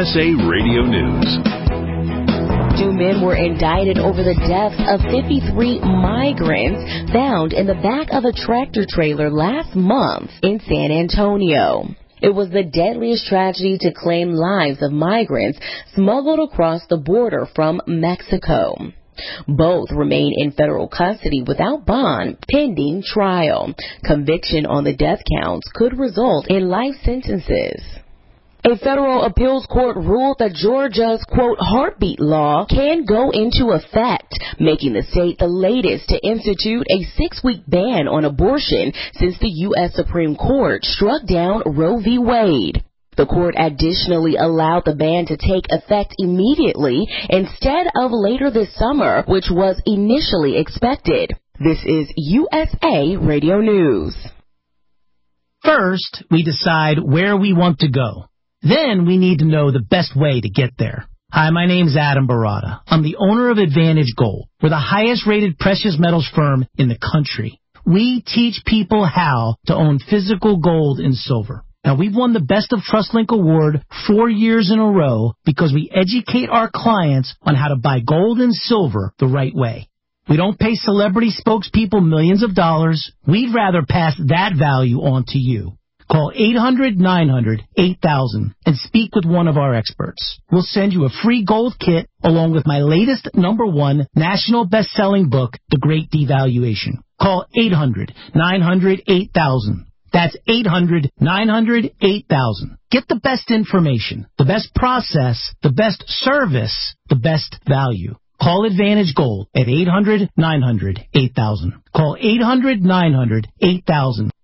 USA Radio News. 2 men were indicted over the deaths of 53 migrants found in the back of a tractor trailer last month in San Antonio. It was the deadliest tragedy to claim lives of migrants smuggled across the border from Mexico. Both remain in federal custody without bond pending trial. Conviction on the death counts could result in life sentences. A federal appeals court ruled that Georgia's, quote, heartbeat law can go into effect, making the state the latest to institute a 6-week ban on abortion since the U.S. Supreme Court struck down Roe v. Wade. The court additionally allowed the ban to take effect immediately instead of later this summer, which was initially expected. This is USA Radio News. First, we decide where we want to go. Then we need to know the best way to get there. Hi, my name's Adam Barada. I'm the owner of Advantage Gold. We're the highest rated precious metals firm in the country. We teach people how to own physical gold and silver. Now, we've won the Best of TrustLink Award 4 years in a row because we educate our clients on how to buy gold and silver the right way. We don't pay celebrity spokespeople millions of dollars. We'd rather pass that value on to you. Call 800-900-8000 and speak with one of our experts. We'll send you a free gold kit along with my latest #1 national best-selling book, The Great Devaluation. Call 800-900-8000. That's 800-900-8000. Get the best information, the best process, the best service, the best value. Call Advantage Gold at 800-900-8000. Call 800-900-8000.